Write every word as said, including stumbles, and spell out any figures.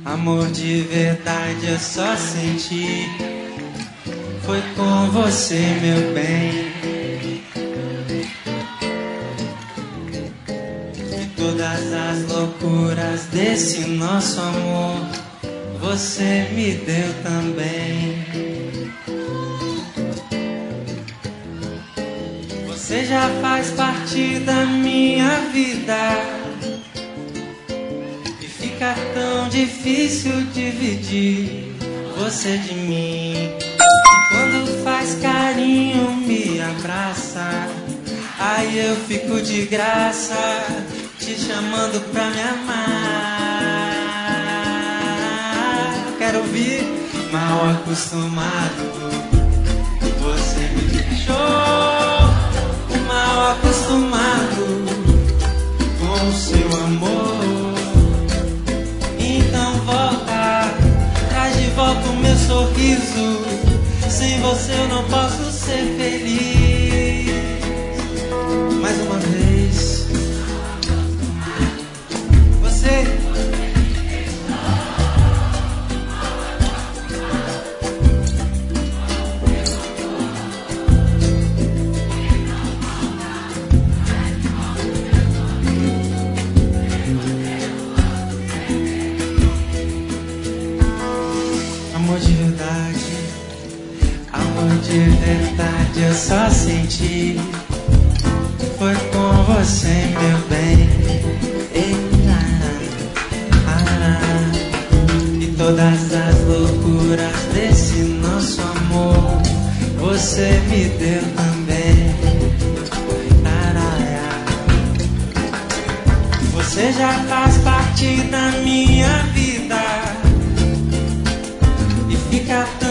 Amor de verdade eu só senti. Foi com você, meu bem. E todas as loucuras desse nosso amor você me deu também. Você já faz parte da minha vida e fica tão difícil dividir você de mim. E quando faz carinho me abraça, aí eu fico de graça te chamando pra me amar. Quero ouvir. Mal acostumado, você me deixou. Mal acostumado com o seu amor. Então volta, traz de volta o meu sorriso. Sem você eu não posso ser feliz. Mais uma vez. Você. Amor de verdade, amor de verdade eu só senti. Foi com você, meu bem. E todas as loucuras desse nosso amor você me deu também. Você já faz parte da minha vida e fica tão